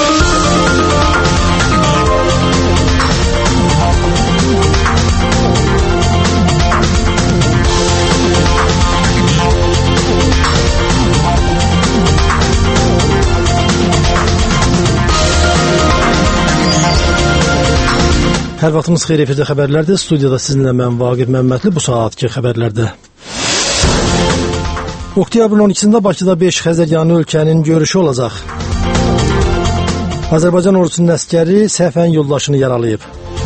Hər vaxtımız xeyir, efirdə xəbərlərdir. Studiyada sizinlə mən Vaqif Məmmədli. Bu saatki xəbərlərdə. Oktyabrın 12-sində Bakıda 5 Xəzəryanı ölkənin görüşü olacaq. Azərbaycan ordusunun əskəri səhvən yoldaşını yaralayıb.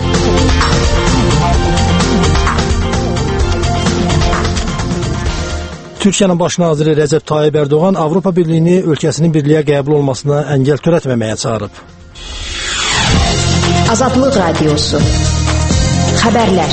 Türkiyənin baş naziri Rəcəb Tayyib Ərdoğan Avropa Birliyini ölkəsinin birliyə qəbul olmasına əngəl törətməməyə çağırıb. Azadlıq Radiosu. Xəbərlər.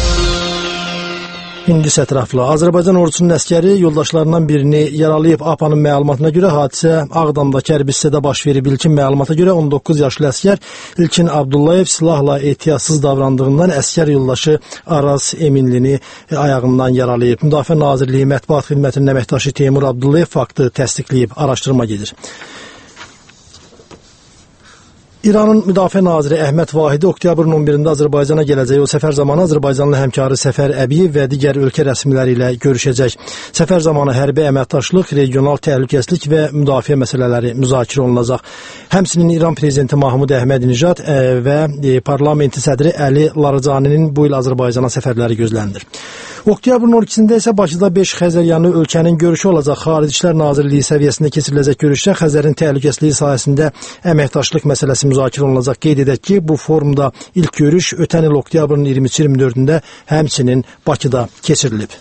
İndi ətraflı. Azərbaycan ordusunun əskəri yoldaşlarından birini yaralayıb. APA'nın məlumatına görə hadisə Ağdamdakı hərbi hissədə baş verib. İlkin məlumata görə 19 yaşlı əskər İlkin Abdullayev silahla ehtiyatsız davrandığından əskər yoldaşı Araz Eminlini ayağından yaralayıb. Müdafiə Nazirliyi Mətbuat Xidmətinin əməkdaşı Teymur Abdullayev faktı təsdiqləyib. Araşdırma gedir. İranın Müdafiə Naziri Əhməd Vahidi oktyabrın 11-də Azərbaycana gələcək. O səfər zamanı Azərbaycanlı həmkarı Səfər Əbiyev və digər ölkə rəsmiləri ilə görüşəcək. Səfər zamanı hərbi əməkdaşlıq, regional təhlükəsizlik və müdafiə məsələləri müzakirə olunacaq. Həmçinin İran prezidenti Mahmud Əhmədinəcad və parlamenti sədri Əli Larijani'nin bu il Azərbaycana səfərləri gözlənilir. Oktyabrın 12-sində isə Bakıda 5 Xəzəryanı ölkənin görüşü olacaq. Xarici İşlər Nazirliyi səviyyəsində keçiriləcək görüşdə Xəzərin təhlükəsizliyi sahəsində əməkdaşlıq məsələsi müzakirə olunacaq. Qeyd edək ki, bu forumda ilk görüş ötən il oktyabrın 23-24-də həmçinin Bakıda keçirilib.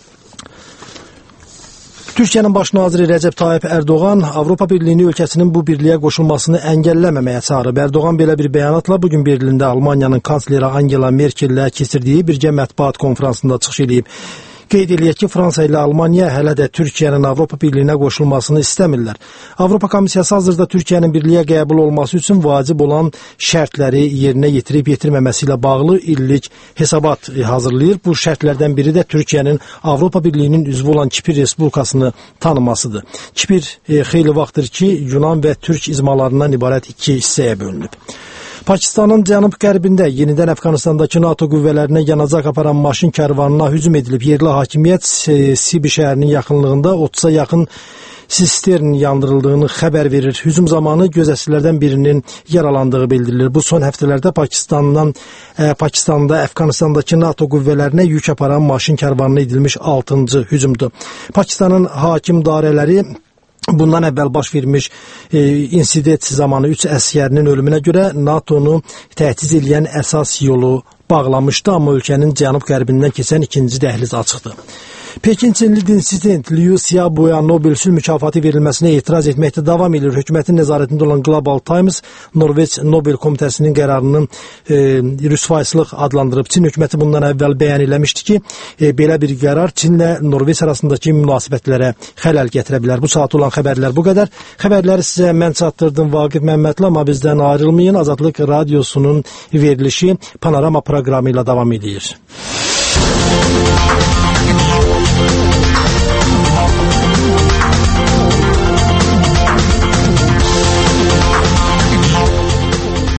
Türkiyənin baş naziri Rəcəb Tayyib Ərdoğan Avropa Birliyini ölkəsinin bu birliyə qoşulmasını əngəlləməməyə çağırıb. Ərdoğan belə bir bəyanatla bugün Berlində Almaniyanın kansleri Angela Merkellə keçirdiyi birgə mətbuat konfransında çıxış edib. Qeyd eləyək ki, Fransa ilə Almaniya hələ də Türkiyənin Avropa Birliyinə qoşulmasını istəmirlər. Avropa Komissiyası hazırda Türkiyənin birliyə qəbul olması üçün vacib olan şərtləri yerinə yetirib-yetirməməsi ilə bağlı illik hesabat hazırlayır. Bu şərtlərdən biri də Türkiyənin Avropa Birliyinin üzvü olan Kipr Respublikasını tanımasıdır. Kipr xeyli vaxtdır ki, Yunan və Türk izmalarından ibarət iki hissəyə bölünüb. Pakistanın cənub-qərbində yenidən Əfqanistandakı NATO qüvvələrinə yanacaq aparan maşın kərvanına hücum edilib. Yerli hakimiyyət Sibi şəhərinin yaxınlığında 30-a yaxın sistern yandırıldığını xəbər verir. Hücum zamanı gözətçilərdən birinin yaralandığı bildirilir. Bu son həftələrdə Pakistanda Əfqanistandakı NATO qüvvələrinə yük aparan maşın kərvanına edilmiş 6-cı hücumdur. Pakistanın hakim idarələri bundan əvvəl baş vermiş insident zamanı 3 əsgərinin ölümünə görə NATO-nu təchiz edən əsas yolu bağlamışdı, amma ölkənin cənub-qərbindən keçən ikinci dəhliz açıqdır. Pekin Çinli dinsident Liu Xiaoboya Nobel sülh mükafatı verilməsinə etiraz etməkdə davam edir. Hökumətin nəzarətində olan Global Times Norveç Nobel Komitəsinin qərarını rüsvayçılıq adlandırıb. Çin hökuməti bundan əvvəl bəyan eləmişdi ki, belə bir qərar Çinlə Norveç arasındakı münasibətlərə xələl gətirə bilər. Bu saat olan xəbərlər bu qədər. Xəbərləri sizə mən çatdırdım Vaqif Məmmədli, amma bizdən ayrılmayın. Azadlıq Radiosunun verilişi Panorama proqramı ilə davam edir.